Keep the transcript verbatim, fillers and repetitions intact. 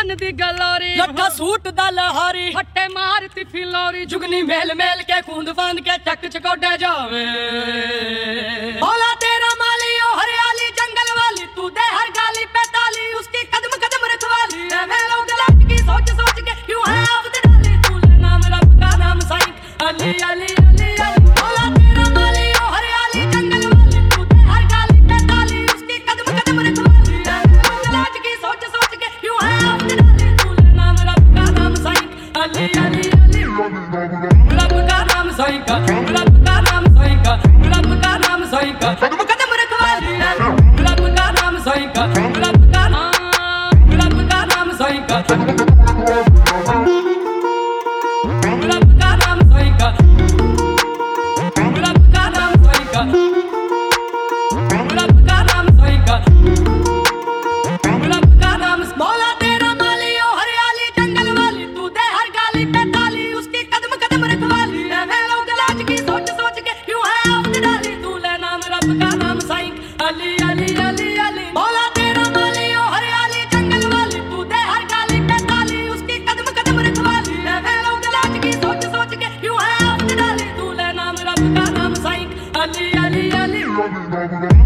मन दी गलोरी लट्ठा सूट दा लहारी फट्टे मारती फिलौरी जुगनी मेल मेल के कूंद फांद के चक चकोड़े जावे भोला तेरा माली ओ हरियाली जंगल वाली तू दे हर गाली पे ताली उसकी कदम कदम रखवाली मैं लोग लाट की सोच सोच के क्यों है आफत डाली तू ले नाम रब का नाम साईं अली अली अली अली भोला तेरा माली ओ हरियाली जंगल वाली तू दे हर गाली पे ताली उसकी कदम कदम रखवाली मैं लोग लाट की सोच सोच के क्यों है आफत डाली तू ले नाम रब का नाम साईं अली अली अली रब का नाम साईं का रब का नाम साईं का रब का नाम साईं का कदम कदम रखवाली रब का नाम साईं का रब का नाम रब का नाम साईं का रब का नाम साईं का रब का नाम साईं का रब का नाम साईं का रब का नाम भोला तेरा माली ओ हरियाली जंगल वाली तू दे हर गाली पे ताली उसकी कदम कदम रखवाली मैं लोग लाज की सोच सोच के क्यों है आफत डाली तू ले नाम रब का नाम साईं अली अली अली अली भोला तेरा माली ओ हरियाली जंगल वाली तू दे हर गाली पे ताली उसकी कदम कदम रखवाली मैं लोग लाज की सोच सोच के क्यों है आफत डाली तू ले नाम रब का नाम साईं अली अली अली